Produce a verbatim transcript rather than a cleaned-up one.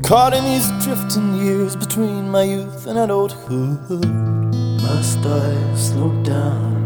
caught in these drifting years between my youth and adulthood. Must I slow down